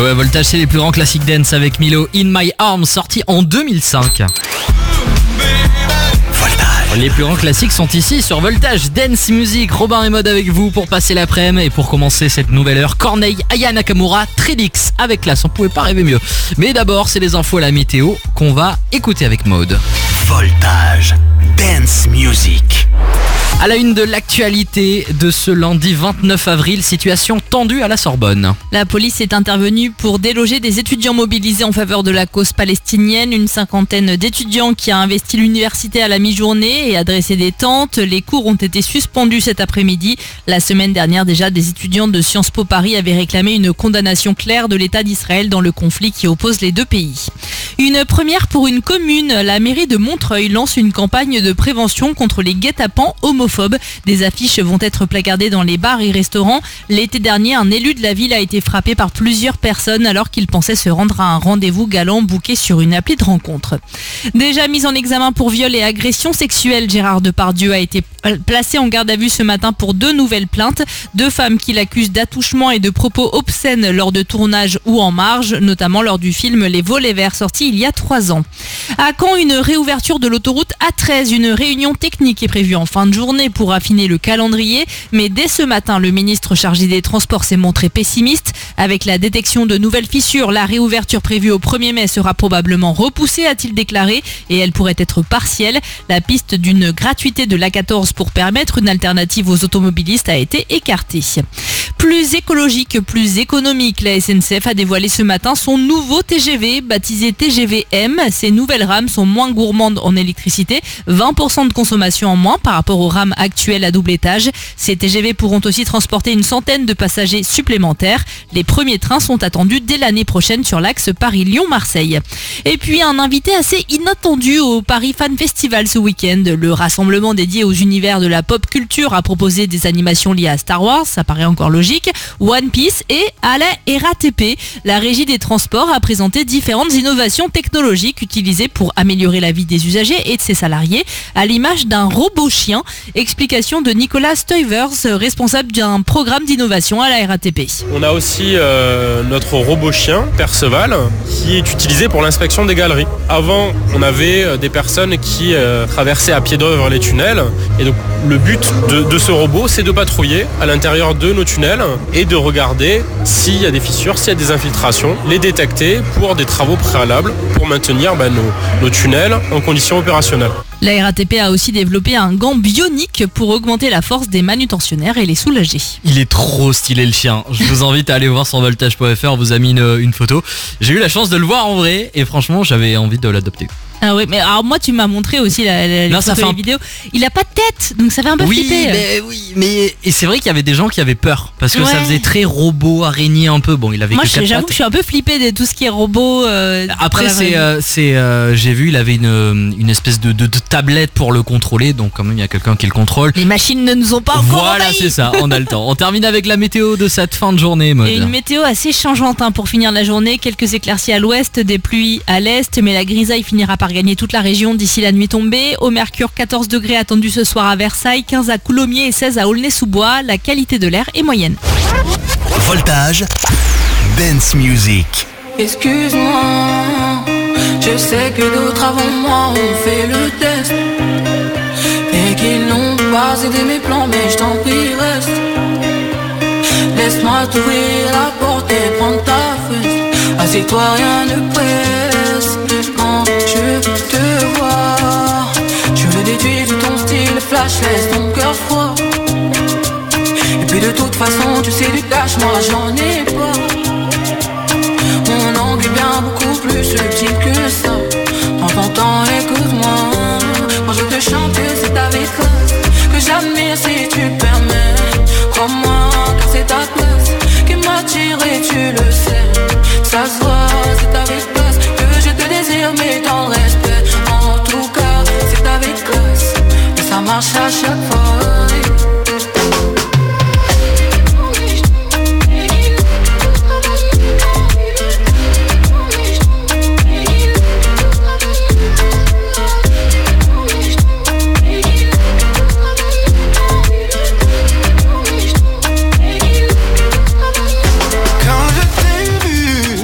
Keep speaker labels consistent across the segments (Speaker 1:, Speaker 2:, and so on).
Speaker 1: ouais, Voltage, c'est les plus grands classiques dance avec Milo, In My Arms, sorti en 2005. Les plus grands classiques sont ici sur Voltage Dance Music. Robin et Mode avec vous pour passer l'après-midi et pour commencer cette nouvelle heure. Corneille, Aya Nakamura, Trilix avec classe, on pouvait pas rêver mieux. Mais d'abord, c'est les infos à la météo qu'on va écouter avec Mode.
Speaker 2: Voltage Dance Music.
Speaker 1: À la une de l'actualité de ce lundi 29 avril, situation tendue à la Sorbonne.
Speaker 3: La police est intervenue pour déloger des étudiants mobilisés en faveur de la cause palestinienne. Une cinquantaine d'étudiants qui a investi l'université à la mi-journée et a dressé des tentes. Les cours ont été suspendus cet après-midi. La semaine dernière déjà, des étudiants de Sciences Po Paris avaient réclamé une condamnation claire de l'État d'Israël dans le conflit qui oppose les deux pays. Une première pour une commune. La mairie de Montreuil lance une campagne de prévention contre les guet-apens homophobes. Des affiches vont être placardées dans les bars et restaurants. L'été dernier, un élu de la ville a été frappé par plusieurs personnes alors qu'il pensait se rendre à un rendez-vous galant booké sur une appli de rencontre. Déjà mis en examen pour viol et agression sexuelle, Gérard Depardieu a été placé en garde à vue ce matin pour 2 nouvelles plaintes. 2 femmes qui l'accusent d'attouchement et de propos obscènes lors de tournages ou en marge, notamment lors du film Les Volets Verts sorti il y a 3 ans. À Caen, une réouverture de l'autoroute A13. Une réunion technique est prévue en fin de journée pour affiner le calendrier. Mais dès ce matin, le ministre chargé des Transports s'est montré pessimiste. Avec la détection de nouvelles fissures, la réouverture prévue au 1er mai sera probablement repoussée, a-t-il déclaré, et elle pourrait être partielle. La piste d'une gratuité de l'A14 pour permettre une alternative aux automobilistes a été écartée. Plus écologique, plus économique, la SNCF a dévoilé ce matin son nouveau TGV, baptisé TGV M. Ces nouvelles rames sont moins gourmandes en électricité, 20% de consommation en moins par rapport aux rames actuelles à double étage. Ces TGV pourront aussi transporter une centaine de passagers supplémentaires. Les premiers trains sont attendus dès l'année prochaine sur l'axe Paris-Lyon-Marseille. Et puis un invité assez inattendu au Paris Fan Festival ce week-end. Le rassemblement dédié aux univers de la pop culture a proposé des animations liées à Star Wars, ça paraît encore logique, One Piece et à la RATP. La régie des transports a présenté différentes innovations technologiques utilisées pour améliorer la vie des usagers et de ses salariés, à l'image d'un robot chien. Explication de Nicolas Stuyvers, responsable d'un programme d'innovation à la RATP.
Speaker 4: On a aussi notre robot chien, Perceval, qui est utilisé pour l'inspection des galeries. Avant, on avait des personnes qui traversaient à pied d'œuvre les tunnels. Et donc, le but de ce robot, c'est de patrouiller à l'intérieur de nos tunnels et de regarder s'il y a des fissures, s'il y a des infiltrations, les détecter pour des travaux préalables pour maintenir nos tunnels en conditions opérationnelles.
Speaker 3: La RATP a aussi développé un gant bionique pour augmenter la force des manutentionnaires et les soulager.
Speaker 1: Il est trop stylé le chien. Je vous invite à aller voir sur voltage.fr, on vous a mis une photo. J'ai eu la chance de le voir en vrai et franchement j'avais envie de l'adopter.
Speaker 3: Ah oui, mais alors moi tu m'as montré aussi les vidéos. Il a pas de tête, donc ça fait un peu flipper.
Speaker 1: Mais et c'est vrai qu'il y avait des gens qui avaient peur parce que ça faisait très robot, araignée un peu. Bon, il avait. Moi
Speaker 3: j'avoue que je suis un peu flippée de tout ce qui est robot.
Speaker 1: Après j'ai vu il avait une espèce de tablette pour le contrôler, donc quand même il y a quelqu'un qui le contrôle.
Speaker 3: Les machines ne nous ont pas encore
Speaker 1: Voilà,
Speaker 3: envahis.
Speaker 1: C'est ça, on a le temps. On termine avec la météo de cette fin de journée.
Speaker 3: Et une météo assez changeante pour finir la journée. Quelques éclaircies à l'ouest, des pluies à l'est, mais la grisaille finira par gagner toute la région d'ici la nuit tombée. Au mercure, 14 degrés attendus ce soir à Versailles, 15 à Coulommiers et 16 à Aulnay-sous-Bois. La qualité de l'air est moyenne.
Speaker 2: Voltage Dance Music.
Speaker 5: Excuse-moi, je sais que d'autres avant moi ont fait le test et qu'ils n'ont pas aidé mes plans, mais je t'en prie reste. Laisse-moi t'ouvrir la porte et prendre ta fesse. Assieds-toi, rien ne presse. Quand je te vois, je le déduis de ton style flash, laisse ton cœur froid. Et puis de toute façon, tu sais du cash, moi j'en ai pas. Mon angle est bien beaucoup plus subtil que ça. Prends ton temps, écoute-moi. Quand je te chante, c'est avec classe que j'admire si tu permets. Crois-moi, car c'est ta place qui m'attire et tu le sais. Ça se voit, c'est avec classe que je te désire, mais dans le respect. En tout cas, c'est avec classe et ça marche à chaque fois.
Speaker 6: Quand je t'ai vu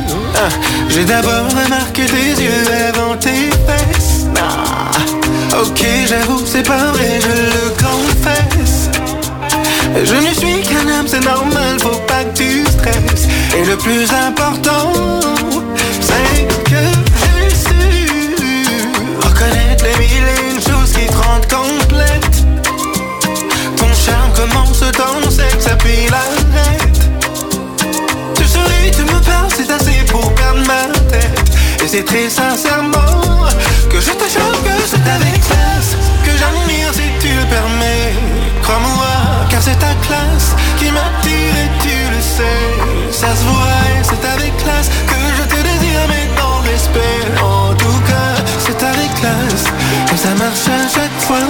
Speaker 6: Je ne suis qu'un homme, c'est normal, faut pas que tu stresses. Et le plus important, c'est que j'ai su reconnaître les mille et une choses qui te rendent complète. Ton charme commence dans le sexe, puis l'arrête. Tu souris, tu me parles, c'est assez pour perdre ma tête. Et c'est très sincèrement que je te choque, que c'est avec classe, que j'admire si tu le permets. Crois-moi, car c'est ta classe qui m'attire et tu le sais. Ça se voit et c'est avec classe que je te désire, mais dans le respect. En tout cas, c'est avec classe que ça marche à chaque fois.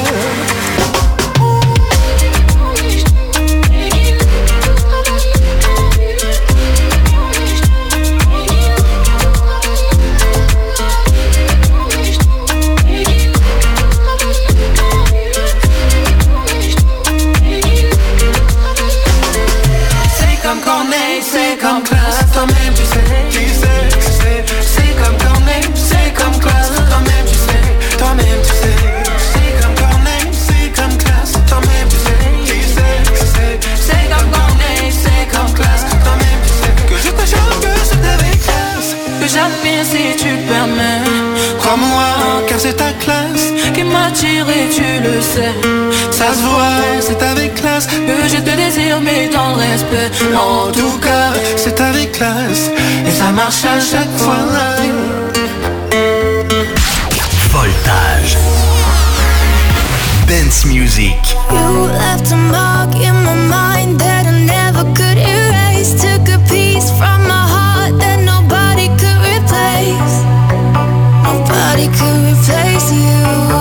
Speaker 5: C'est comme classe, toi-même tu sais, c'est comme Corneille, c'est comme classe, toi-même tu sais, c'est comme Corneille, c'est comme classe, toi-même tu sais, c'est comme Corneille, c'est comme classe, toi-même tu sais, que je te choque, que c'est avec classe, que j'admire si tu le permets,
Speaker 6: crois-moi, car c'est ta classe
Speaker 5: qui m'attire et tu le sais.
Speaker 6: Ça se voit, c'est avec classe
Speaker 5: que je te désire, mais dans le respect.
Speaker 6: En tout cas, c'est avec classe et ça marche à chaque fois.
Speaker 2: Voltage. Dance music.
Speaker 7: You left a mark in my mind that I never could erase. Took a piece from my heart that nobody could replace. Nobody could replace you.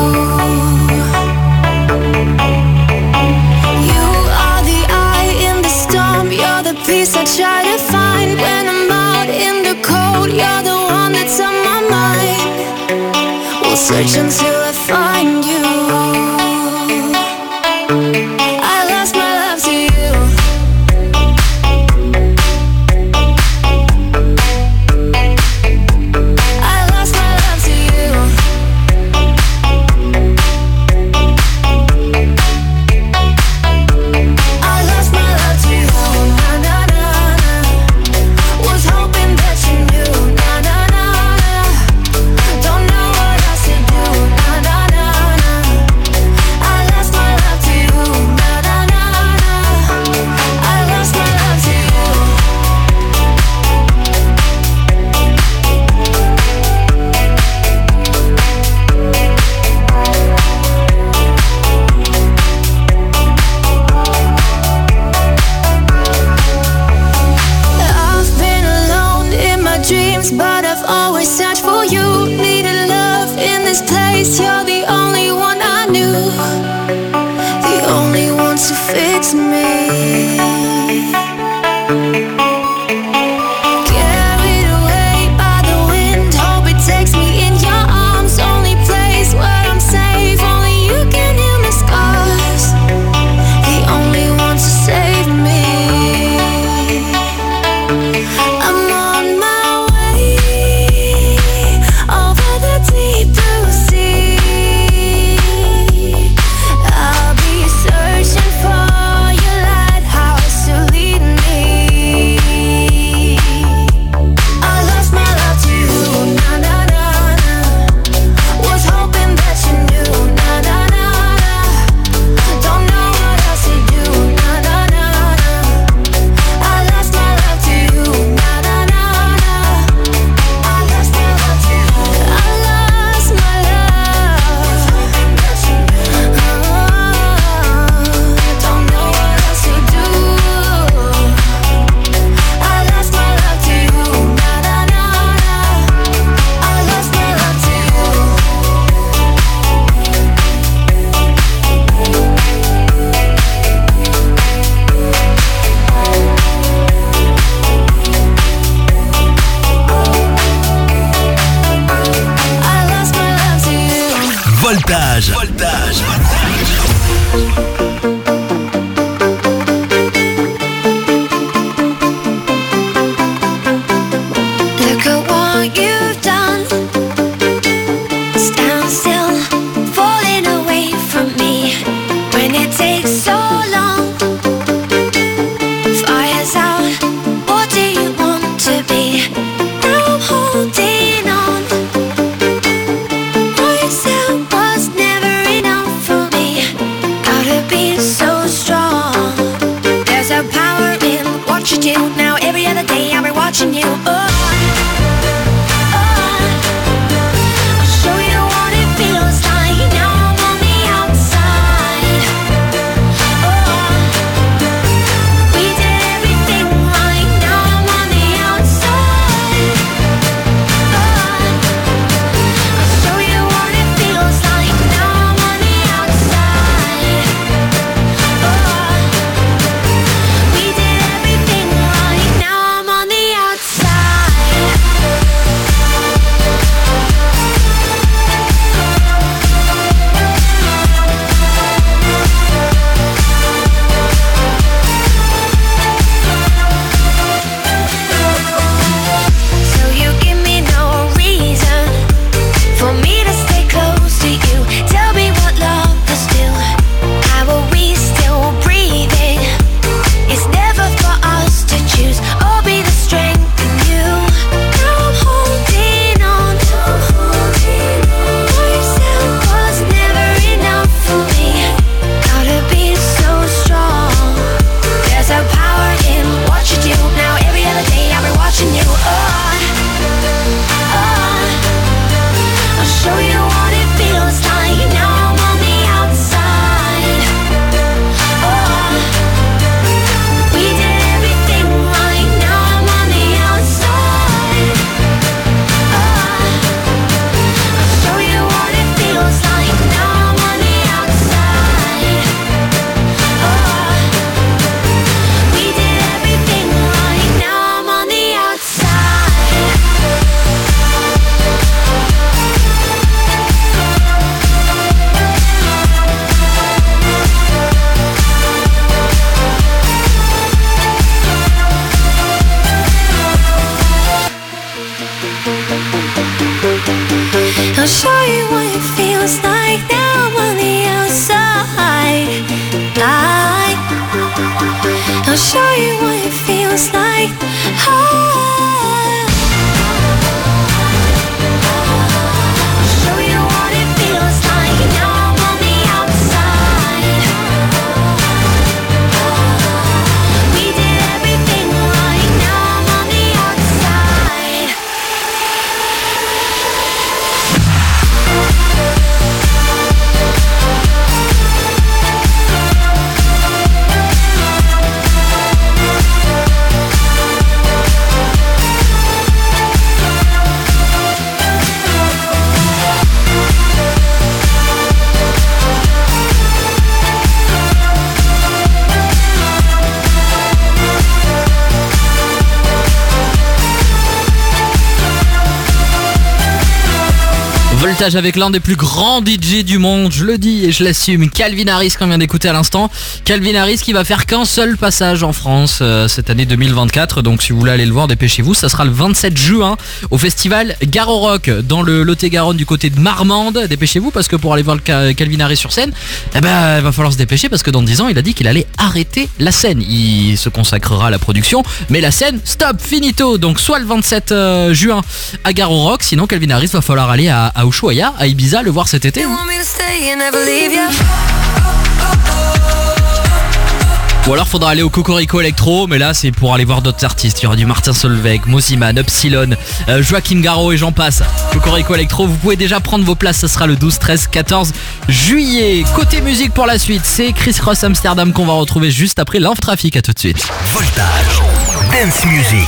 Speaker 7: Peace I try to find when I'm out in the cold. You're the one that's on my mind. We'll search until I find you. I lost my love to you. I lost my love to you. I lost my love to you. But I've always searched for you. Needed love in this place. You're the only one I knew, the only one to fix me. Carried away by the wind, hope it takes me in your arms. Only place where I'm safe, only you can heal my scars. The only one to save me. I'm on my way over the deep blue sea. I'll be searching for your lighthouse to lead me. I'll show you what it feels like. Show you what it feels like. Now I'm on the outside. We did everything right. Now I'm on the outside.
Speaker 1: Voltage avec l'un des plus grands DJ du monde, je le dis et je l'assume, Calvin Harris qu'on vient d'écouter à l'instant. Calvin Harris qui va faire qu'un seul passage en France cette année 2024, donc si vous voulez aller le voir, dépêchez-vous, ça sera le 27 juin au festival Garo Rock dans le Lot-et-Garonne du côté de Marmande. Dépêchez-vous parce que pour aller voir le Calvin Harris sur scène, il va falloir se dépêcher parce que dans 10 ans il a dit qu'il allait arrêter la scène. Il se consacrera à la production, mais la scène, stop, finito. Donc soit le 27 juin à Garo Rock, sinon Calvin Harris va falloir aller à Ushuaïa, à Ibiza, le voir cet été. Ou alors faudra aller au Cocorico Electro, mais là c'est pour aller voir d'autres artistes. Il y aura du Martin Solveig, Mosiman, Upsilon, Joaquin Garraud et j'en passe. Cocorico Electro, vous pouvez déjà prendre vos places, ça sera le 12, 13, 14 juillet. Côté musique pour la suite, c'est Chris Cross Amsterdam qu'on va retrouver juste après l'Inf Trafic, à tout de suite.
Speaker 2: Voltage, Dance Music.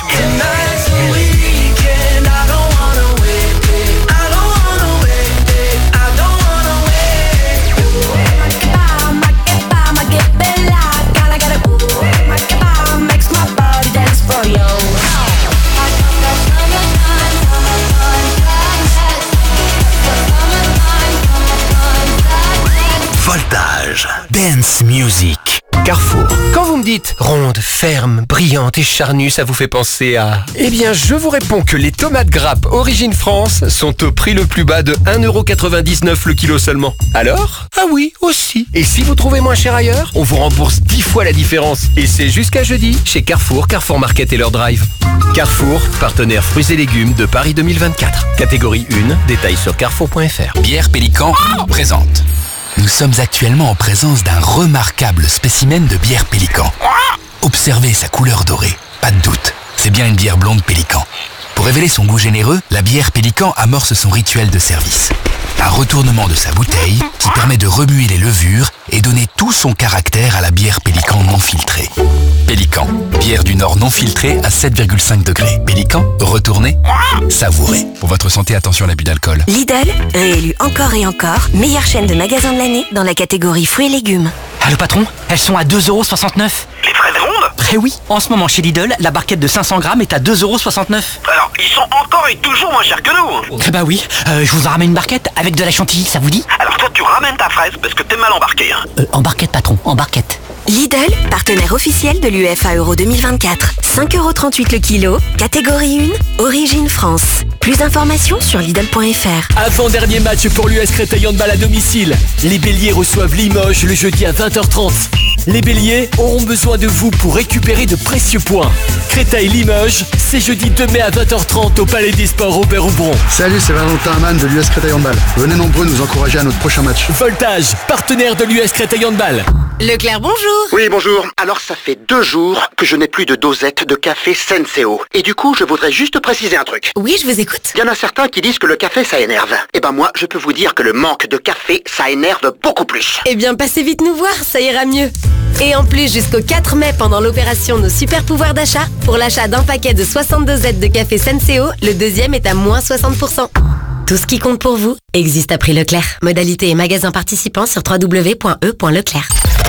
Speaker 2: Voltage, Dance Music.
Speaker 8: Carrefour. Quand vous me dites ronde, ferme, brillante et charnue, ça vous fait penser à... Eh bien, je vous réponds que les tomates grappes Origine France sont au prix le plus bas de 1,99€ le kilo seulement. Alors ? Ah oui, aussi. Et si vous trouvez moins cher ailleurs, on vous rembourse 10 fois la différence. Et c'est jusqu'à jeudi chez Carrefour, Carrefour Market et leur drive. Carrefour, partenaire fruits et légumes de Paris 2024. Catégorie 1, détails sur carrefour.fr.
Speaker 9: Bière Pélican présente. Nous sommes actuellement en présence d'un remarquable spécimen de bière Pélican. Observez sa couleur dorée, pas de doute, c'est bien une bière blonde Pélican. Pour révéler son goût généreux, la bière Pélican amorce son rituel de service. Un retournement de sa bouteille qui permet de remuer les levures et donner tout son caractère à la bière Pélican non filtrée. Pélican, bière du Nord non filtrée à 7,5 degrés. Pélican, retournez, savourez. Pour votre santé, attention à l'abus d'alcool.
Speaker 10: Lidl, réélu encore et encore, meilleure chaîne de magasins de l'année dans la catégorie fruits et légumes.
Speaker 11: Allô patron, elles sont à 2,69€.
Speaker 12: Les fraises rondes ?
Speaker 11: Eh oui, en ce moment chez Lidl, la barquette de 500 grammes est à 2,69€.
Speaker 12: Alors, ils sont encore et toujours moins chers que nous.
Speaker 11: Eh bah oui, je vous en ramène une barquette avec de la chantilly, ça vous dit ?
Speaker 12: Alors toi, tu ramènes ta fraise parce que t'es mal embarqué.
Speaker 11: En barquette patron, en barquette.
Speaker 10: Lidl, partenaire officiel de l'UEFA Euro 2024. 5,38€ le kilo, catégorie 1, Origine France. Plus d'informations sur Lidl.fr.
Speaker 13: Avant-dernier match pour l'US Créteil Handball à domicile. Les Béliers reçoivent Limoges le jeudi à 20h30. Les Béliers auront besoin de vous pour récupérer de précieux points. Créteil-Limoges, c'est jeudi 2 mai à 20h30 au Palais des Sports Robert-Oubron.
Speaker 14: Salut, c'est Valentin Amann de l'US Créteil Handball. Venez nombreux nous encourager à notre prochain match.
Speaker 13: Voltage, partenaire de l'US Créteil Handball.
Speaker 3: Leclerc, bonjour.
Speaker 15: Oui, bonjour. Alors, ça fait 2 jours que je n'ai plus de dosette de café Senseo. Et du coup, je voudrais juste préciser un truc.
Speaker 10: Oui, je vous écoute.
Speaker 15: Il y en a certains qui disent que le café, ça énerve. Eh ben moi, je peux vous dire que le manque de café, ça énerve beaucoup plus.
Speaker 10: Eh bien, passez vite nous voir, ça ira mieux. Et en plus, jusqu'au 4 mai, pendant l'opération Nos Super Pouvoirs d'achat, pour l'achat d'un paquet de 62 dosettes de café Senseo, le deuxième est à moins 60%. Tout ce qui compte pour vous existe à prix Leclerc. Modalité et magasin participants sur www.e.leclerc.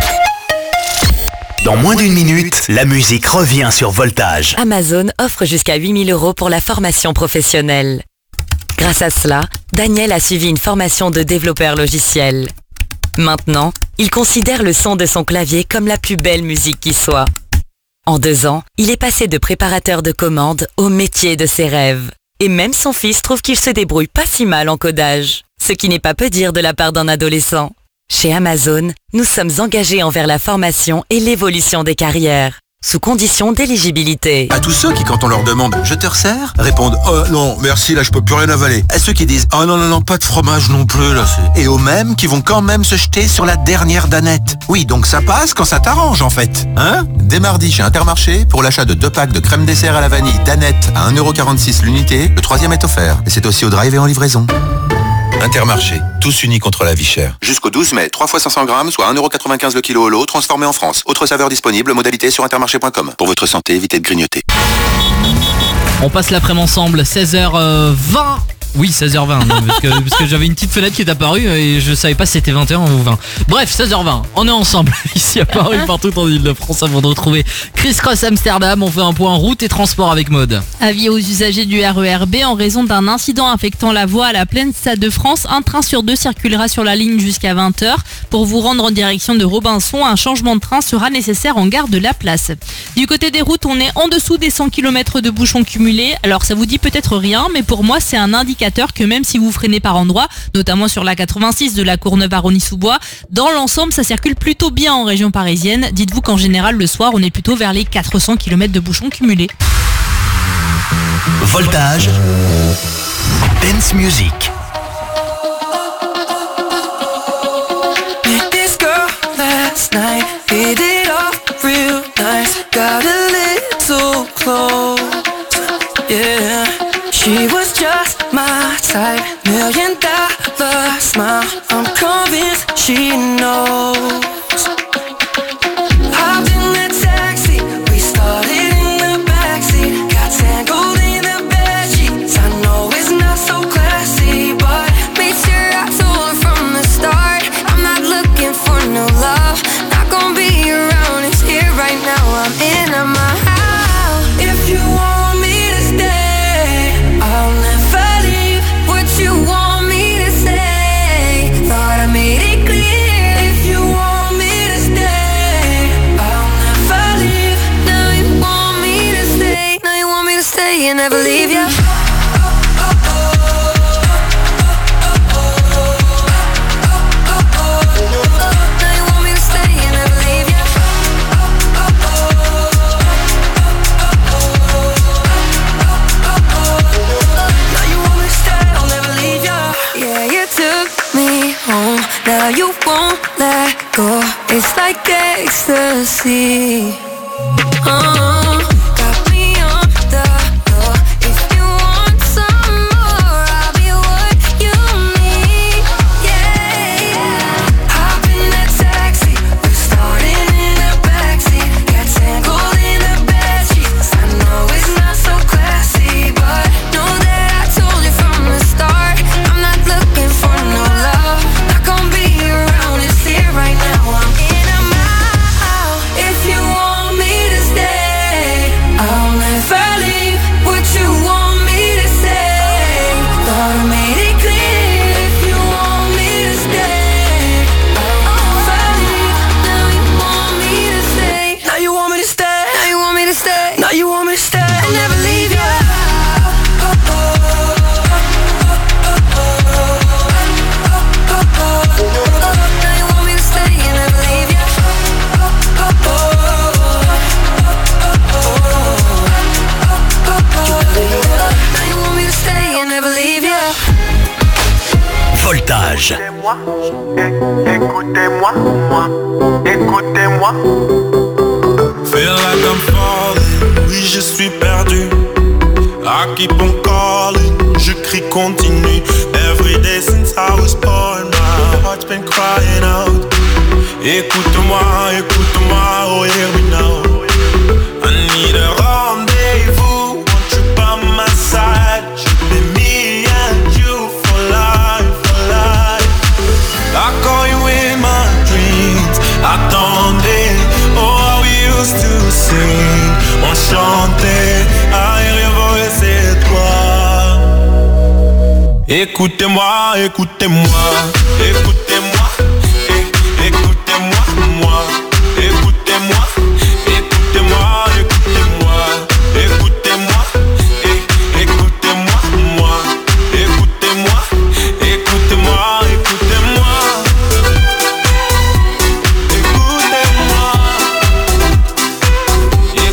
Speaker 2: Dans moins d'1 minute, la musique revient sur Voltage.
Speaker 16: Amazon offre jusqu'à 8 000 € pour la formation professionnelle. Grâce à cela, Daniel a suivi une formation de développeur logiciel. Maintenant, il considère le son de son clavier comme la plus belle musique qui soit. En 2 ans, il est passé de préparateur de commandes au métier de ses rêves. Et même son fils trouve qu'il se débrouille pas si mal en codage. Ce qui n'est pas peu dire de la part d'un adolescent. Chez Amazon, nous sommes engagés envers la formation et l'évolution des carrières. sous condition d'éligibilité.
Speaker 17: À tous ceux qui, quand on leur demande « je te resserre ?» répondent « oh non, merci, là je peux plus rien avaler ». À ceux qui disent « oh non, pas de fromage non plus là ». Et aux mêmes qui vont quand même se jeter sur la dernière danette. Oui, donc ça passe quand ça t'arrange en fait. Hein ? Dès mardi chez Intermarché, pour l'achat de 2 packs de crème dessert à la vanille danette à 1,46€ l'unité, le 3e est offert. Et c'est aussi au drive et en livraison. Intermarché, tous unis contre la vie chère. Jusqu'au 12 mai, 3 fois 500 grammes, soit 1,95€ le kilo au lot, transformé en France. Autre saveur disponible, modalité sur intermarché.com. Pour votre santé, évitez de grignoter.
Speaker 1: On passe l'après-midi ensemble, 16h20. Oui, 16h20, parce que j'avais une petite fenêtre qui est apparue et je savais pas si c'était 21 ou 20. Bref, 16h20, on est ensemble ici à Paris, partout en Ile-de-France, avant de retrouver Chris Cross Amsterdam. On fait un point route et transport avec Maud.
Speaker 3: Avis aux usagers du RER B, en raison d'un incident affectant la voie à la Plaine Stade de France, un train sur 2 circulera sur la ligne jusqu'à 20h. Pour vous rendre en direction de Robinson, un changement de train sera nécessaire en gare de la Place. Du côté des routes, on est en dessous des 100 km de bouchons cumulés. Alors ça vous dit peut-être rien, mais pour moi c'est un indicateur que même si vous freinez par endroits, notamment sur la 86 de la Courneuve à Rosny-sous-Bois, dans l'ensemble ça circule plutôt bien en région parisienne. Dites-vous qu'en général le soir on est plutôt vers les 400 km de bouchons cumulés.
Speaker 2: Voltage Dance Music.
Speaker 5: Met this girl last night, hit it off real nice, got a little close, yeah. She was just my type, $1 million smile. I'm convinced she knows. Hopped in the taxi, we started in the backseat. Got tangled in the bedsheets. I know it's not so classy, but made sure I told her from the start, I'm not looking for no love. Not gonna be around, it's here right now. I'm in my house. If you want me to stay, I'll never leave. What you want me to say? Thought I made it clear. If you want me to stay, I'll never leave. Now you want me to stay. Now you want me to stay and never leave ya. Now you won't let go. It's like ecstasy. Got me on the floor. If you want some more, I'll be what you need. Yeah. Hop in that taxi, we're starting in the backseat. Got tangled in the bedsheets. I know it's not so classy, but know that I told you from the start, I'm not looking for no love. Right now I'm in a mile. If you want me to stay, I'll never leave. What you want me to say? Thought I made it clear. If you want me to stay, I'll never leave. Now you want me to stay. Now you want me to stay. Now you want me to stay. Now you want me to stay. I'll never leave you.
Speaker 2: Voltage.
Speaker 6: Écoutez-moi, écoutez-moi.
Speaker 18: Feel like I'm falling, oui je suis perdu. I keep on calling, je crie continue. Every day since I was born, my heart's been crying out. Écoute-moi, écoute-moi, oh hear me now. I need a rendezvous, want you by my side. Should be me and you for life, for life. I call you in my dreams, attendez. Oh, we used to sing, on chantait. I hear your voice, c'est toi. Écoutez-moi, écoutez-moi, écoutez-moi, écoutez-moi, moi. Écoutez-moi, écoutez-moi, écoutez-moi, écoutez-moi, écoutez-moi, moi. Écoutez-moi, écoutez-moi, écoutez-moi. Écoutez-moi,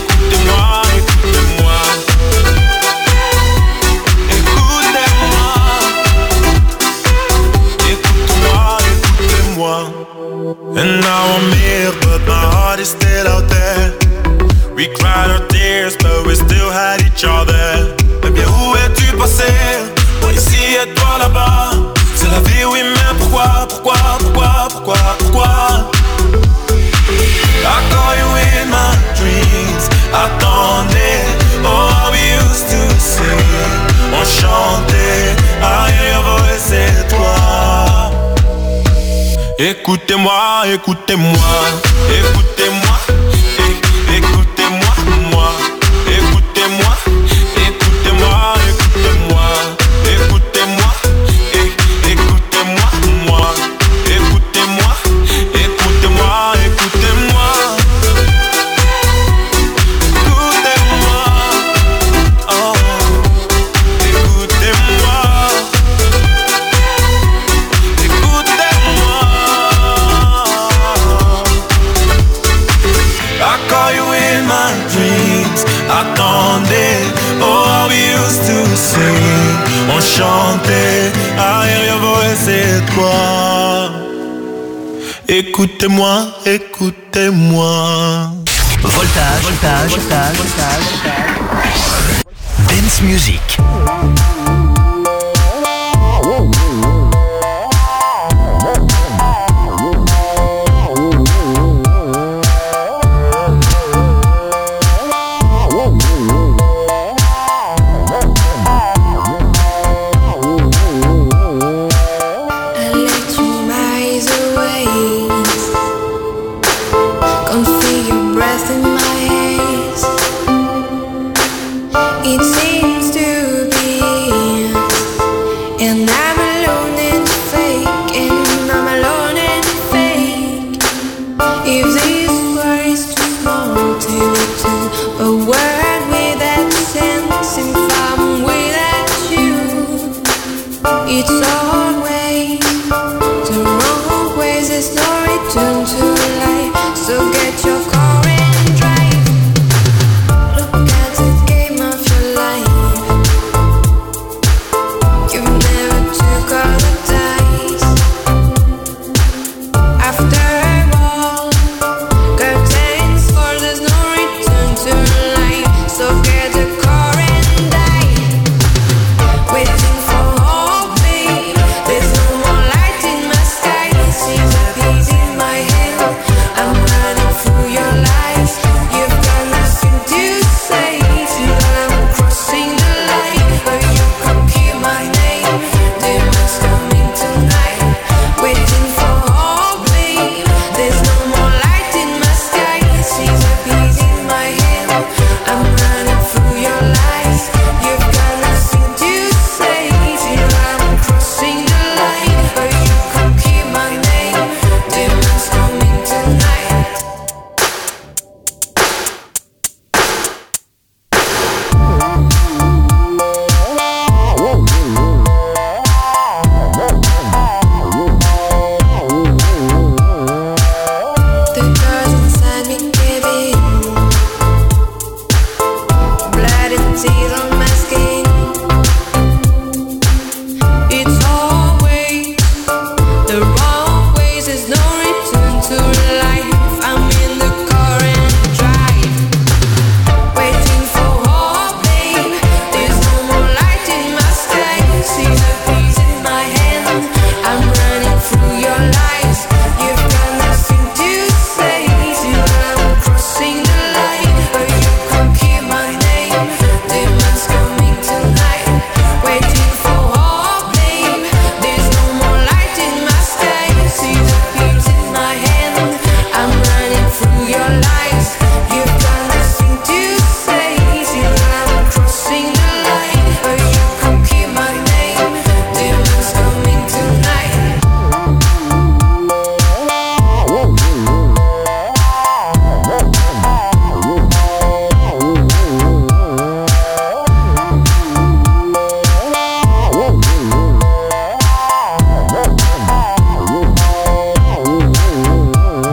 Speaker 18: near, but my heart is still out there. We cried our tears, but we still had each other. Eh bien, où es-tu passé? Moi ici et toi là-bas. C'est la vie, oui, mais pourquoi? I call you in my dreams. Attendez, oh, how we used to sing. On chantait, I hear your voice, c'est toi. Écoutez-moi, écoutez-moi, écoutez-moi, écoutez-moi, moi. Écoutez-moi, écoutez-moi, écoutez-moi, écoutez-moi, écoutez-moi, moi. Écoutez-moi, écoutez-moi, écoutez-moi. Écoutez-moi, oh. Écoutez-moi, écoutez-moi. I call you in my dreams. Attendez, oh, how we used to sing. On chantait, I hear your voice, c'est toi. Écoutez-moi, écoutez-moi.
Speaker 2: Voltage. Dance Music.
Speaker 7: I let you rise away. Can't feel your breath in my hands. It seems to be, and I'm alone and fake, and I'm alone and fake. If this world's too small to a word without sense, if I'm without you, it's always the wrong ways. There's no return to life. So get your car and drive. Look at the game of your life. You never took all the dice. After all,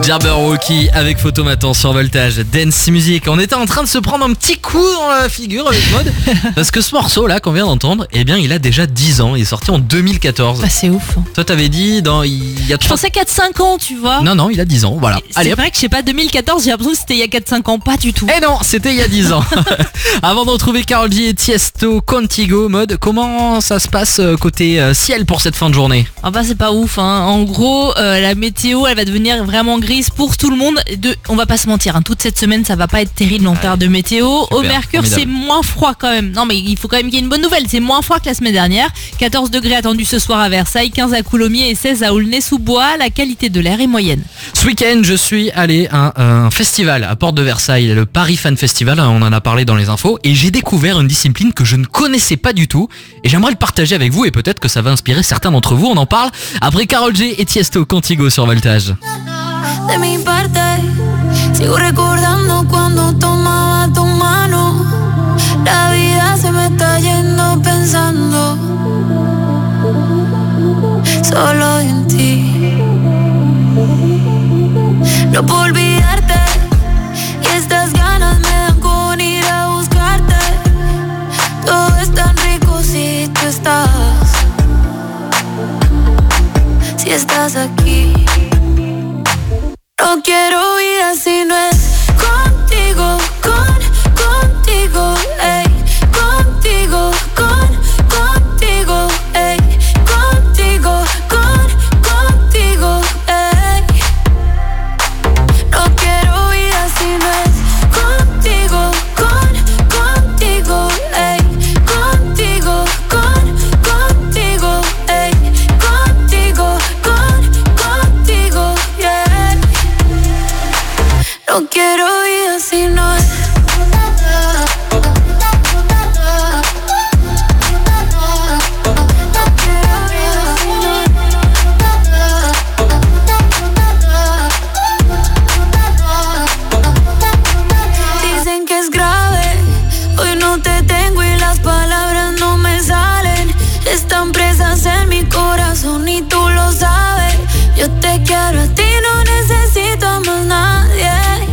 Speaker 1: Jabberwocky avec Photomaton sur Voltage, Dance Music. On était en train de se prendre un petit coup dans la figure avec Mode parce que ce morceau là qu'on vient d'entendre, eh bien il a déjà 10 ans, il est sorti en 2014.
Speaker 3: Bah c'est ouf.
Speaker 1: Toi t'avais dit il y a 3...
Speaker 3: Je pensais 4-5 ans, tu vois.
Speaker 1: Non, il a 10 ans, voilà.
Speaker 3: C'est vrai que je sais pas, 2014, j'ai l'impression que c'était il y a 4-5 ans, pas du tout.
Speaker 1: Eh non, c'était il y a 10 ans. Avant de retrouver Karol G et Tiesto, Contigo, Mode, comment ça se passe côté ciel pour cette fin de journée?
Speaker 3: Ah bah c'est pas ouf, hein. En gros, la météo, elle va devenir vraiment grise pour tout le monde. On va pas se mentir, hein. Toute cette semaine, ça va pas être terrible en termes de météo. Au Mercure,
Speaker 1: formidable.
Speaker 3: c'est moins froid quand même. Non mais il faut quand même qu'il y ait une bonne nouvelle. C'est moins froid que la semaine dernière. 14 degrés attendus ce soir à Versailles, 15 à Coulommiers et 16 à Aulnay-sous-Bois. La qualité de l'air est moyenne.
Speaker 1: Ce week-end, je suis allé à un festival à Porte de Versailles, le Paris Fan Festival, on en a parlé dans les infos, et j'ai découvert une discipline que je ne connaissais pas du tout, et j'aimerais le partager avec vous, et peut-être que ça va inspirer certains d'entre vous. On en parle après Karol G et Tiesto, Contigo sur Voltage.
Speaker 7: De mi parte, sigo recordando cuando tomaba tu mano. La vida se me está yendo pensando solo en ti. No puedo olvidarte y estas ganas me dan con ir a buscarte. Todo es tan rico si tú estás, si estás aquí. No quiero vida si no es contigo, contigo, ey, contigo, contigo, ey, contigo, contigo, ey. No quiero vida si no es contigo, contigo, ey, contigo, contigo, ey, contigo, contigo, yeah. No quiero vida si no es. Dicen que es grave, hoy no te tengo y las palabras no me salen. Están presas en mi corazón y tú lo sabes. Yo te quiero a ti, no necesito a más nadie.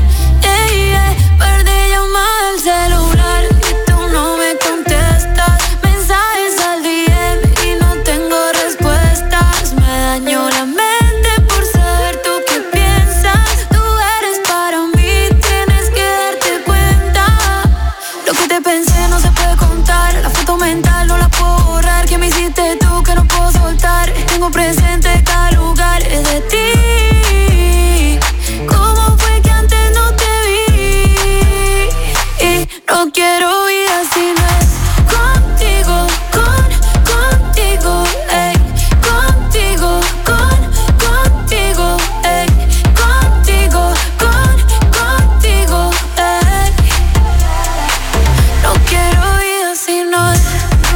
Speaker 7: Perdí llamada al celular y tú no me contestas. Mensajes al DM y no tengo respuestas. Me dañó la mente por saber tú qué piensas. Tú eres para mí, tienes que darte cuenta. Lo que te pensé no se puede contar. La foto mental no la puedo borrar. ¿Qué me hiciste tú que no puedo soltar? Tengo presente cada lugar de ti. ¿Cómo fue que antes no te vi? Y no quiero vida si no es contigo, contigo, ey, contigo, contigo, ey, contigo, contigo, ey. No quiero vida si no es.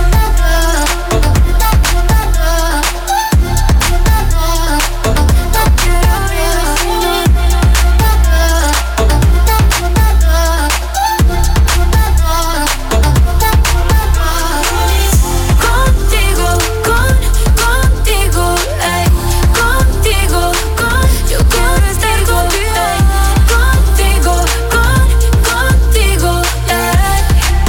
Speaker 7: Contigo, contigo, ey, contigo, yo quiero estar contigo, contigo, contigo, ey.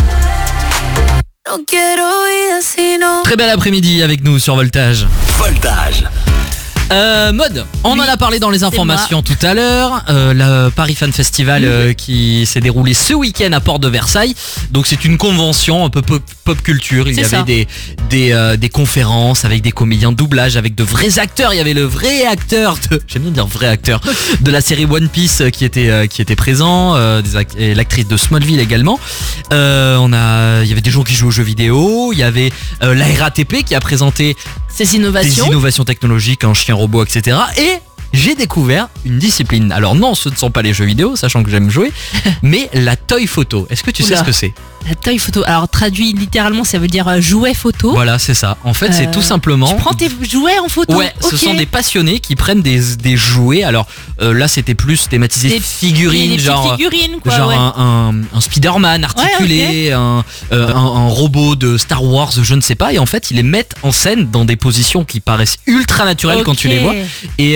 Speaker 7: No quiero vida si no.
Speaker 1: Très bel après-midi avec nous sur Voltage.
Speaker 2: Voltage.
Speaker 1: Mode, on en a parlé dans les informations tout à l'heure, le Paris Fan Festival qui s'est déroulé ce week-end à Porte de Versailles. Donc c'est une convention un peu pop culture, il y avait des conférences avec des comédiens de doublage, avec de vrais acteurs. Il y avait le vrai acteur j'aime bien dire vrai acteur de la série One Piece qui était présent, et l'actrice de Smallville également. Il y avait des gens qui jouent aux jeux vidéo, il y avait la RATP qui a présenté
Speaker 3: Ces innovations.
Speaker 1: des innovations technologiques, un chien robot, etc. Et j'ai découvert une discipline. Alors non, ce ne sont pas les jeux vidéo, sachant que j'aime jouer, mais la toy photo. Est-ce que tu sais ce que c'est?
Speaker 3: La toy photo. Alors traduit littéralement, ça veut dire jouet photo.
Speaker 1: Voilà, c'est ça. En fait, c'est tout simplement...
Speaker 3: Tu prends tes jouets en photo?
Speaker 1: Ouais, ce sont des passionnés qui prennent des jouets. Alors là, c'était plus thématisé figurines, genre,
Speaker 3: figurines, quoi,
Speaker 1: genre
Speaker 3: ouais.
Speaker 1: un Spider-Man articulé, un robot de Star Wars, je ne sais pas. Et en fait, ils les mettent en scène dans des positions qui paraissent ultra naturelles quand tu les vois. Et avec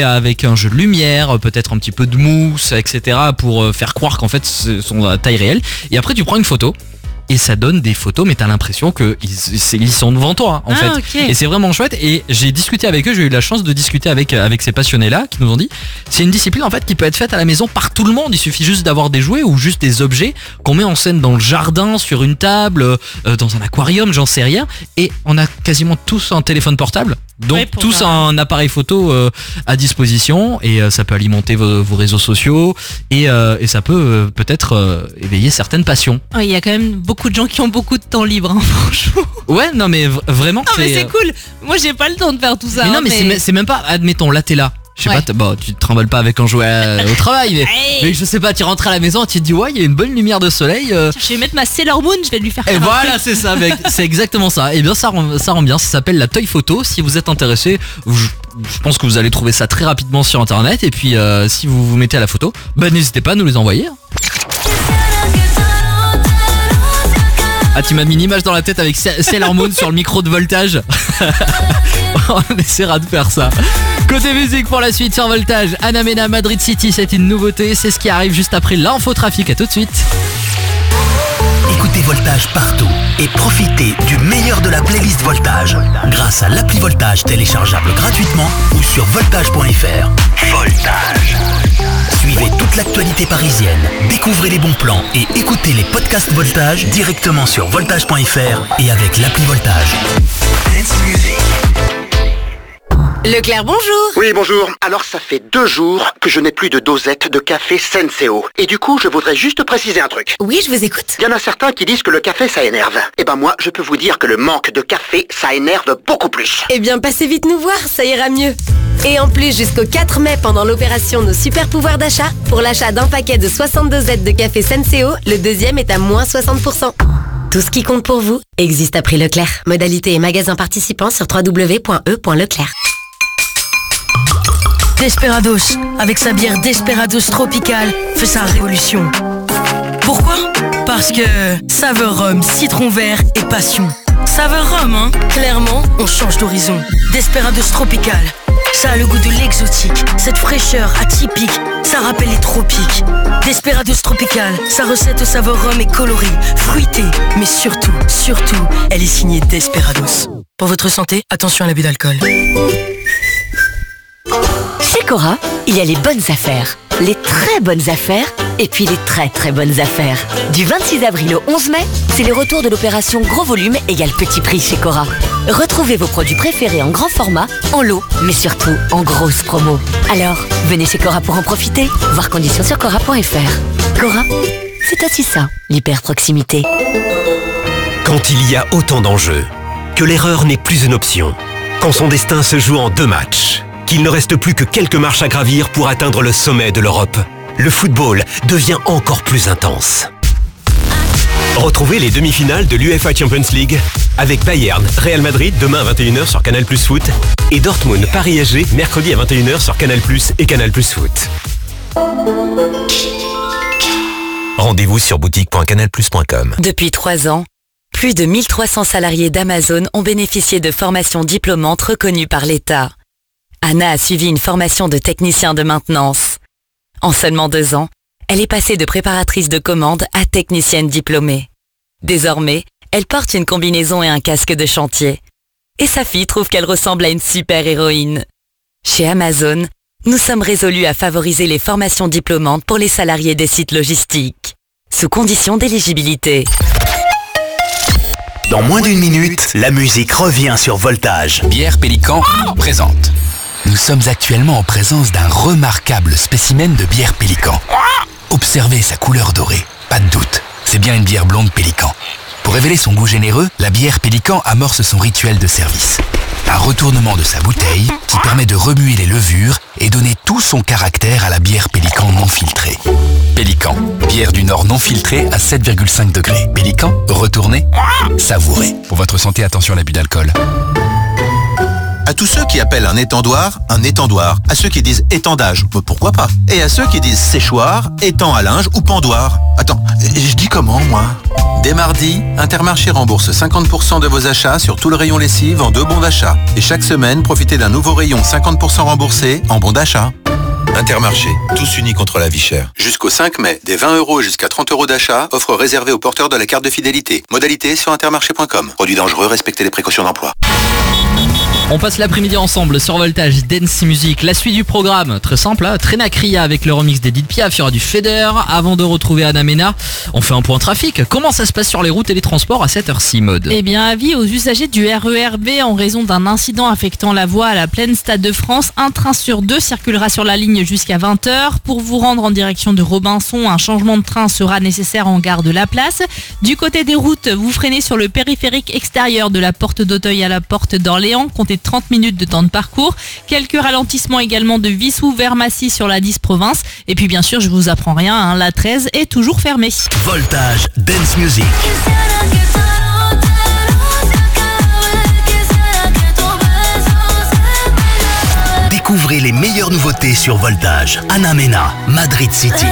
Speaker 1: un jeu de lumière, peut-être un petit peu de mousse, etc. pour faire croire qu'en fait c'est son taille réelle. Et après tu prends une photo. Et ça donne des photos, mais t'as l'impression qu'ils sont devant toi, en fait.
Speaker 3: Okay.
Speaker 1: Et c'est vraiment chouette. Et j'ai discuté avec eux, j'ai eu la chance de discuter avec ces passionnés-là qui nous ont dit, c'est une discipline en fait qui peut être faite à la maison par tout le monde. Il suffit juste d'avoir des jouets ou juste des objets qu'on met en scène dans le jardin, sur une table, dans un aquarium, j'en sais rien. Et on a quasiment tous un téléphone portable. Donc tous un appareil photo à disposition et ça peut alimenter vos réseaux sociaux et ça peut peut-être éveiller certaines passions.
Speaker 3: Il y a quand même beaucoup de gens qui ont beaucoup de temps libre, hein, franchement.
Speaker 1: Ouais, non mais vraiment.
Speaker 3: Non mais c'est cool. Moi j'ai pas le temps de faire tout ça.
Speaker 1: Mais non mais c'est même pas. Admettons, là t'es là. Je sais pas, tu te trimbales pas avec un jouet au travail, mais je sais pas, tu rentres à la maison et tu te dis ouais, il y a une bonne lumière de soleil.
Speaker 3: Je vais mettre ma Sailor Moon, je vais lui faire.
Speaker 1: Et voilà, c'est ça, mec, c'est exactement ça. Et bien ça rend bien, ça s'appelle la Toy Photo. Si vous êtes intéressé, je pense que vous allez trouver ça très rapidement sur internet. Et puis si vous vous mettez à la photo, n'hésitez pas à nous les envoyer. Ah, tu m'as mis une image dans la tête avec Sailor Moon sur le micro de Voltage. On essaiera de faire ça. Côté musique pour la suite sur Voltage, Ana Mena, Madrid City, c'est une nouveauté. C'est ce qui arrive juste après l'infotrafic. À tout de suite.
Speaker 2: Écoutez Voltage partout et profitez du meilleur de la playlist Voltage grâce à l'appli Voltage téléchargeable gratuitement ou sur voltage.fr. Voltage. Suivez toute l'actualité parisienne, découvrez les bons plans et écoutez les podcasts Voltage directement sur voltage.fr et avec l'appli Voltage.
Speaker 10: Leclerc, bonjour.
Speaker 15: Oui, bonjour. Alors, ça fait 2 jours que je n'ai plus de dosette de café Senseo. Et du coup, je voudrais juste préciser un truc.
Speaker 10: Oui, je vous écoute.
Speaker 15: Il y en a certains qui disent que le café, ça énerve. Eh ben moi, je peux vous dire que le manque de café, ça énerve beaucoup plus.
Speaker 10: Eh bien, passez vite nous voir, ça ira mieux. Et en plus, jusqu'au 4 mai, pendant l'opération Nos Super Pouvoirs d'achat, pour l'achat d'un paquet de 62 Z de café Senseo, le deuxième est à moins 60%. Tout ce qui compte pour vous existe à prix Leclerc. Modalité et magasin participants sur www.e.leclerc.
Speaker 19: Desperados, avec sa bière Desperados Tropical, fait sa révolution. Pourquoi ? Parce que saveur rhum, citron vert et passion. Saveur rhum, hein ? Clairement, on change d'horizon. Desperados Tropical, ça a le goût de l'exotique, cette fraîcheur atypique, ça rappelle les tropiques. Desperados Tropical, sa recette au saveur rhum est colorée, fruitée, mais surtout, elle est signée Desperados. Pour votre santé, attention à l'abus d'alcool.
Speaker 16: Chez Cora, il y a les bonnes affaires, les très bonnes affaires et puis les très très bonnes affaires. Du 26 avril au 11 mai, c'est le retour de l'opération Gros Volume égale Petit Prix chez Cora. Retrouvez vos produits préférés en grand format, en lot, mais surtout en grosse promo. Alors, venez chez Cora pour en profiter. Voir conditions sur cora.fr. Cora, c'est aussi ça, l'hyper proximité.
Speaker 20: Quand il y a autant d'enjeux, que l'erreur n'est plus une option, quand son destin se joue en 2 matchs, qu'il ne reste plus que quelques marches à gravir pour atteindre le sommet de l'Europe, le football devient encore plus intense. Retrouvez les demi-finales de l'UEFA Champions League avec Bayern, Real Madrid demain à 21h sur Canal+ Foot et Dortmund, Paris SG mercredi à 21h sur Canal+ et Canal+ Foot. Rendez-vous sur boutique.canalplus.com.
Speaker 16: Depuis 3 ans, plus de 1300 salariés d'Amazon ont bénéficié de formations diplômantes reconnues par l'État. Anna a suivi une formation de technicien de maintenance. En seulement 2 ans, elle est passée de préparatrice de commande à technicienne diplômée. Désormais, elle porte une combinaison et un casque de chantier. Et sa fille trouve qu'elle ressemble à une super-héroïne. Chez Amazon, nous sommes résolus à favoriser les formations diplômantes pour les salariés des sites logistiques, sous condition d'éligibilité.
Speaker 2: Dans moins d'1 minute, la musique revient sur Voltage.
Speaker 9: Bière Pélican présente. Nous sommes actuellement en présence d'un remarquable spécimen de bière Pélican. Observez sa couleur dorée, pas de doute, c'est bien une bière blonde Pélican. Pour révéler son goût généreux, la bière Pélican amorce son rituel de service. Un retournement de sa bouteille qui permet de remuer les levures et donner tout son caractère à la bière Pélican non filtrée. Pélican, bière du Nord non filtrée à 7,5 degrés. Pélican, retournez, savourez. Pour votre santé, attention à l'abus d'alcool.
Speaker 17: À tous ceux qui appellent un étendoir. À ceux qui disent étendage, pourquoi pas. Et à ceux qui disent séchoir, étang à linge ou pendoir. Attends, je dis comment, moi ? Dès mardi, Intermarché rembourse 50% de vos achats sur tout le rayon lessive en 2 bons d'achat. Et chaque semaine, profitez d'un nouveau rayon 50% remboursé en bons d'achat. Intermarché, tous unis contre la vie chère. Jusqu'au 5 mai, des 20 € jusqu'à 30 € d'achat, offre réservée aux porteurs de la carte de fidélité. Modalité sur intermarché.com. Produit dangereux, respectez les précautions d'emploi.
Speaker 1: On passe l'après-midi ensemble sur Voltage Dance Music. La suite du programme, très simple, Trena Cria avec le remix d'Edith Piaf, il y aura du Feder. Avant de retrouver Anna Mena, on fait un point trafic. Comment ça se passe sur les routes et les transports à cette heure-ci, Mode?
Speaker 3: Eh bien, avis aux usagers du RERB en raison d'un incident affectant la voie à la plaine Stade de France. Un train sur 2 circulera sur la ligne jusqu'à 20h. Pour vous rendre en direction de Robinson, un changement de train sera nécessaire en gare de la Place. Du côté des routes, vous freinez sur le périphérique extérieur de la porte d'Auteuil à la porte d'Orléans. Comptez 30 minutes de temps de parcours. Quelques ralentissements également de Vissou vers Massy sur la 10 province. Et puis bien sûr, je vous apprends rien, la 13 est toujours fermée.
Speaker 2: Voltage Dance Music. Découvrez les meilleures nouveautés sur Voltage. Anna Mena, Madrid City.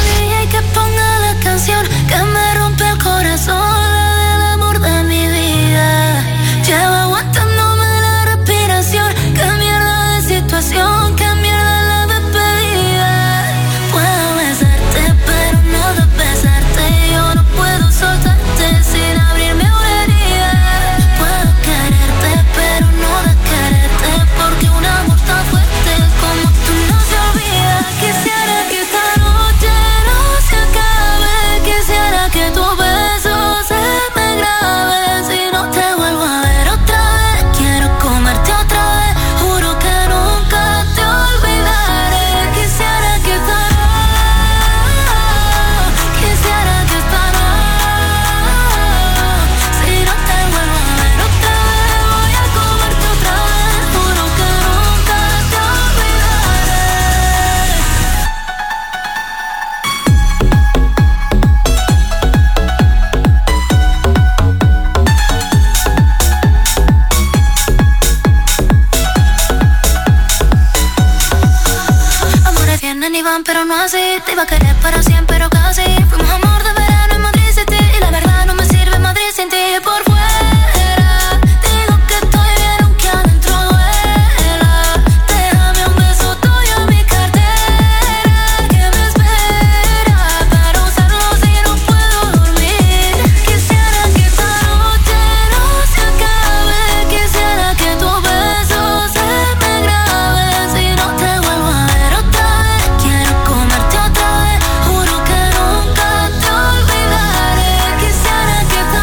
Speaker 7: Pero no así, te iba a querer para siempre, pero casi. Fuimos amor de verano en Madrid City. Y la verdad no me sirve Madrid sin ti. Por fuera digo que estoy bien aunque adentro duela. Déjame un beso tuyo en mi cartera que me espera para usarlo si no puedo dormir. Quisiera que esta noche no se acabe. Quisiera que tus besos se me graben. Si no te vuelvo a ver otra vez, quiero comerte otra vez. Juro que nunca te olvidaré. Quisiera que esta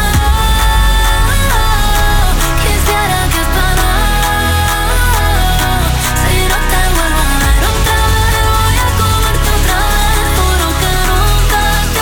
Speaker 7: si no te vuelvo a ver otra vez, voy a comerte otra vez. Juro que nunca te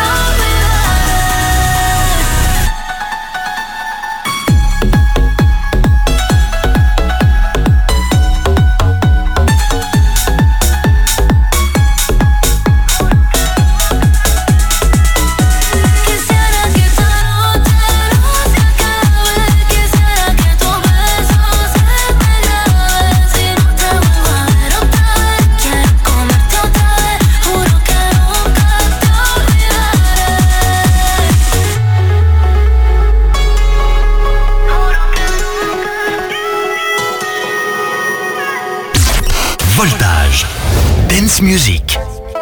Speaker 2: Voltage Dance Music.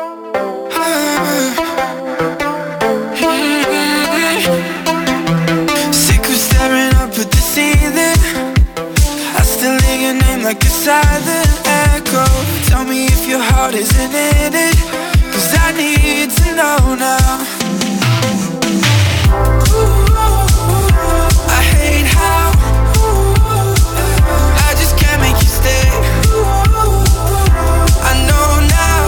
Speaker 6: Sick of staring up at the ceiling. I still hear your name like a silent echo. Tell me if your heart isn't in it, 'cause I need to know now. I hate how I just can't make you stay. I know now.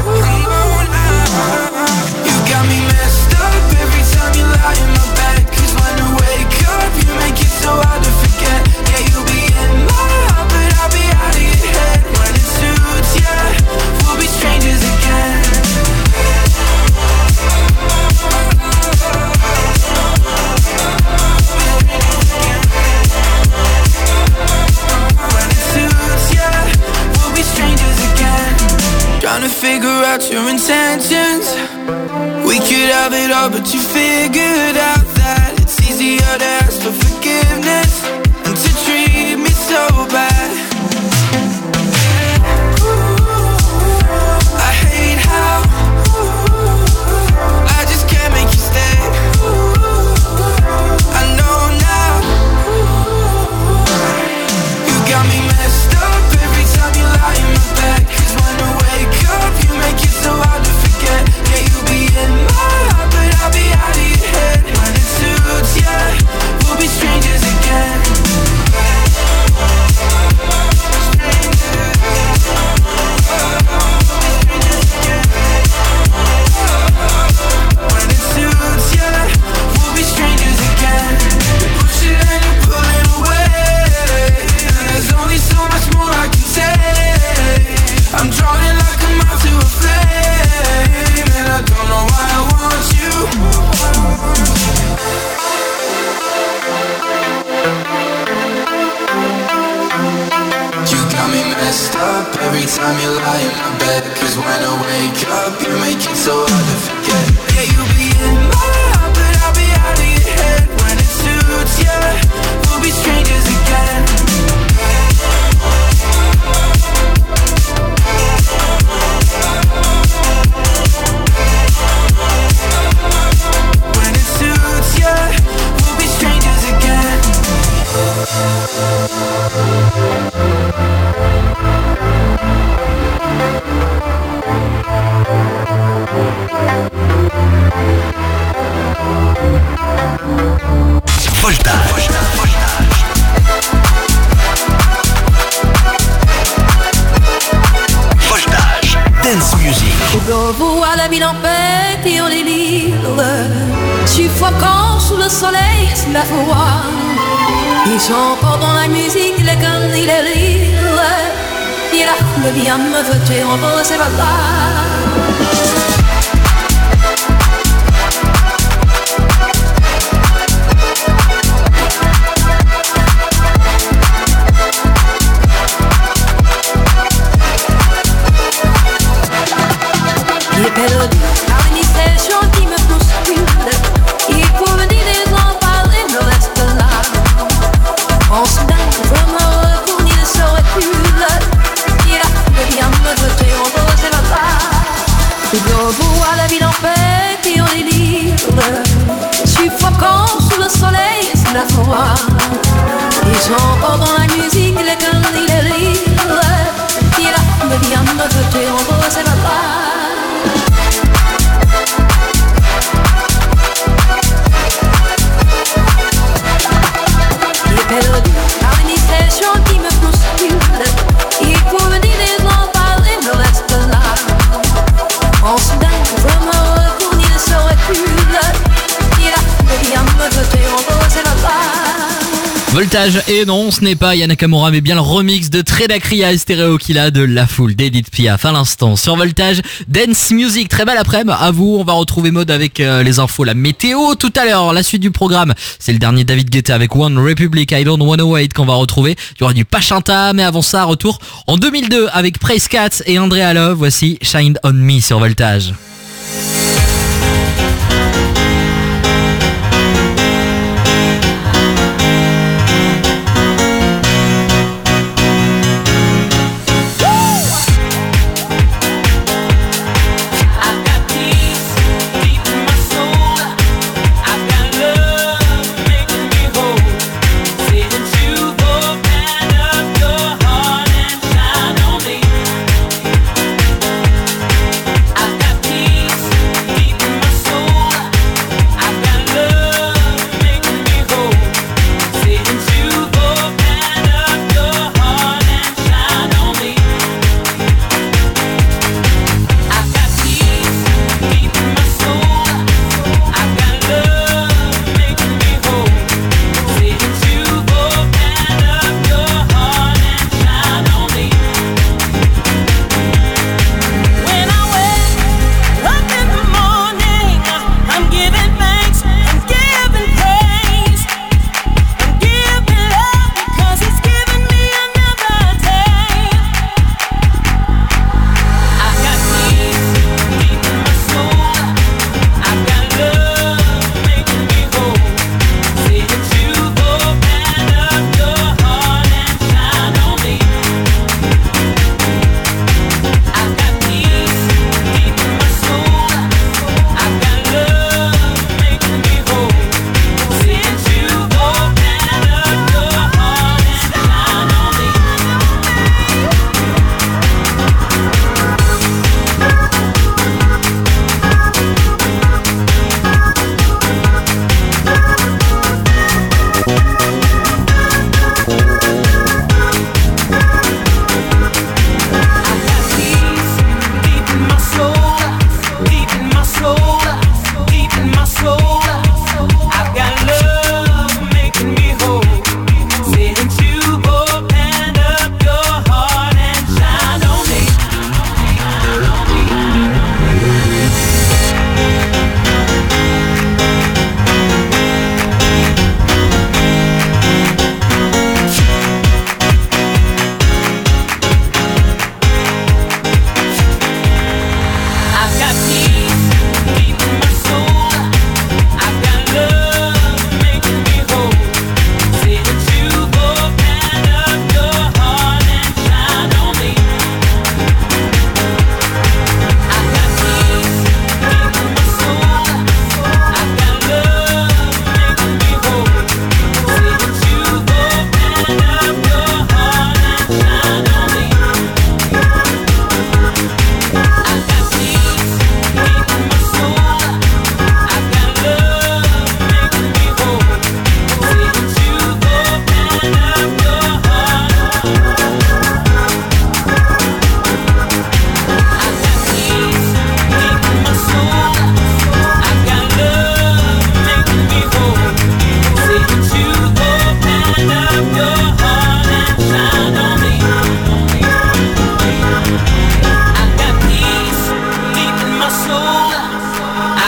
Speaker 6: You got me messed up every time you lie in my bed. 'Cause when I wake up, you make it so hard to forget. Yeah, you'll be in my heart, but I'll be out of your head. When it suits, yeah, we'll be strangers again. When it suits, yeah, we'll be strangers again. Trying to figure out your intentions. We could have it all, but you figured out that it's easier to ask for forgiveness and to treat me so bad. I
Speaker 5: ville en fête et en délire, suffocant sous le soleil, c'est la foi. Ils sont encore dans la musique, les cannes et les rires. Et la foule vient me voter en beau, c'est pas là. Les mélodies, l'administration qui me bouscule. Il faut venir les en parler, me reste là. En soudain, vraiment retourner ne serait plus là. Il a le bien me voter, on va c'est pas ça. Je vois la ville en fête et en délire. Suffocant sous le soleil, c'est la foi. Ils sont encore dans la musique, les cannes et les rires. Il a le bien me voter, on va c'est pas ça. Mélodie, l'administration qui me bouscule. Il faut venir les en parler, me reste là. En soudain, vraiment retourner ne serait plus là. Il a le bien me voter, on va c'est la
Speaker 1: Voltage, et non, ce n'est pas Aya Nakamura, mais bien le remix de Tredacria et Stéréo qu'il a de La Foule d'Edith Piaf à l'instant sur Voltage. Dance Music, très belle après-midi à vous. On va retrouver Maud avec les infos, la météo tout à l'heure. La suite du programme, c'est le dernier David Guetta avec One Republic, I Don't Wanna Wait qu'on va retrouver. Il y aura du Pachinta, mais avant ça, retour en 2002 avec Praise Cats et Andrea Love. Voici Shine On Me sur Voltage.
Speaker 5: I got peace.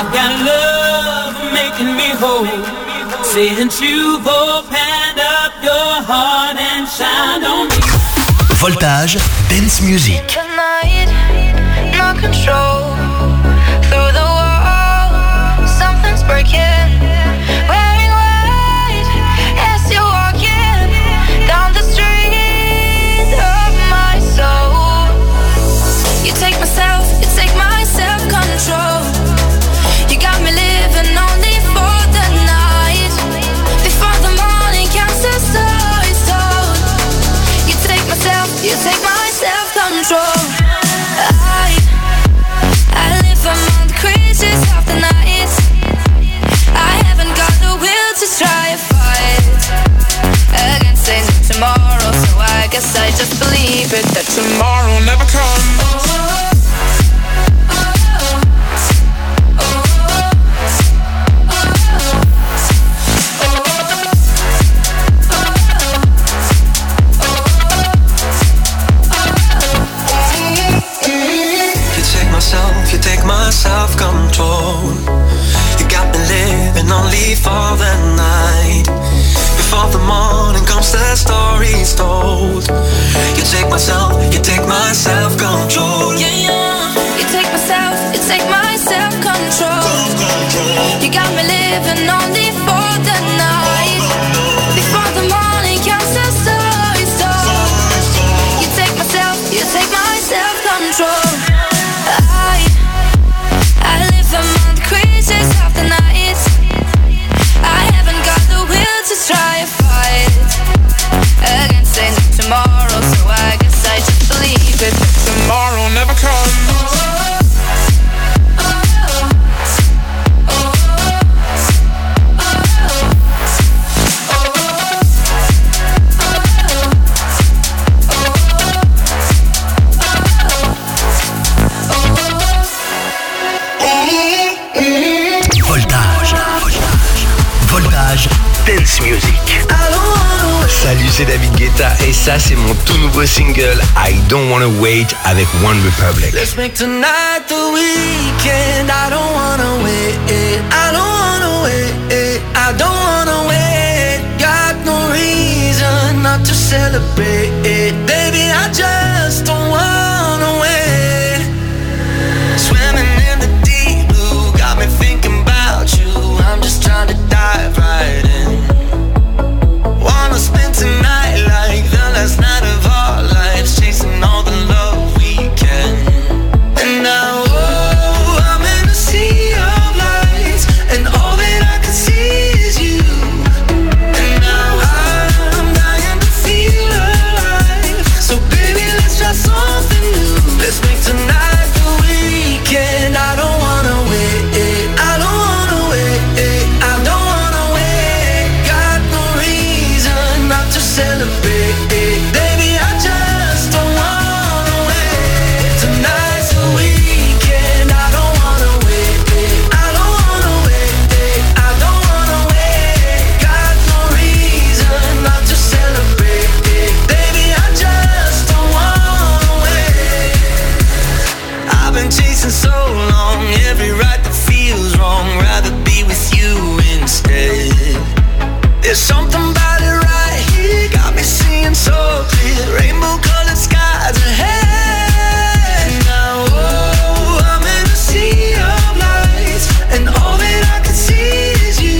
Speaker 5: I've got love making me whole. Since you've opened up your heart and shined on me.
Speaker 2: Voltage Dance Music.
Speaker 7: Tonight, no control. Through the wall, something's breaking. Wearing white as you're walking down the street of my soul. You take my self-control. You got me living only for the night. Before the morning comes, the story's told. You take my self-control. I live among the creatures of the night. I haven't got the will to try a fight against tomorrow, so I guess I just believe it that tomorrow never comes.
Speaker 6: You take my self-control. You got me living only for the night. Before the morning comes, the story's told. You take my self-control.
Speaker 7: Yeah, yeah. You take my self-control. You got me living only for the night. Before the morning comes, the story's told. You take my self-control. I live among the creatures of the night. I haven't got the will to try a fight against tomorrow, so I guess I just believe it that tomorrow never comes.
Speaker 2: Dance Music.
Speaker 8: Salut, c'est David Guetta et ça c'est mon tout nouveau single I Don't Wanna Wait avec One Republic.
Speaker 6: Let's make tonight the weekend. I don't wanna wait. I don't wanna wait. I don't wanna wait. Got no reason not to celebrate. Baby, I just don't wanna wait. Swimming in the deep blue got me thinking about you. I'm just trying to dive right in. Wanna spend tonight like the last night of our lives, chasing all the love we can. And now, oh, I'm in a sea of lights, and all that I can see is you. And now I'm dying to feel alive. So baby, let's try something new. Let's make tonight the weekend. I don't wanna wait. I don't wanna wait. I don't wanna wait. Got no reason not to celebrate. Baby, I just don't wanna wait. Tonight's the weekend. I don't wanna wait. I don't wanna wait. I don't wanna wait. Got no reason not to celebrate. Baby, I just don't wanna wait. I've been chasing so long, every right that feels wrong. Rather be with you instead. There's something about it right here, got me seeing so clear. Rainbow colored skies ahead. Now, oh, I'm in a sea of lights, and all that I can see is you.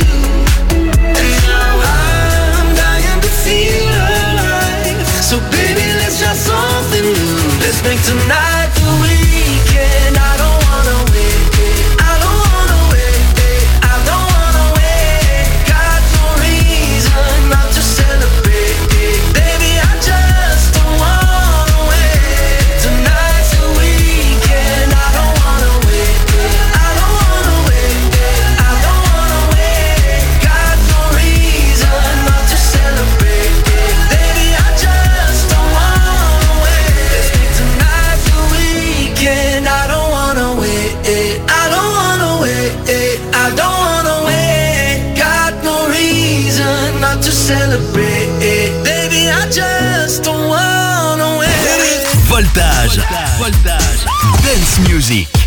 Speaker 6: And now I'm dying to feel alive. So baby, let's try something new. Let's make tonight the weekend. I don't wanna wait. I don't wanna wait. I don't wanna wait. Got no reason not to celebrate. Baby, I just don't wanna wait. Tonight's the weekend. I don't wanna wait. I don't wanna wait. I don't wanna wait. Got no reason not to celebrate. Baby, I just don't wanna wait. Let's make tonight the weekend. I don't wanna wait. I don't wanna wait. I don't wanna wait. Got no reason not to celebrate. Baby, I just don't wanna wait.
Speaker 2: Voltage. Dance Music.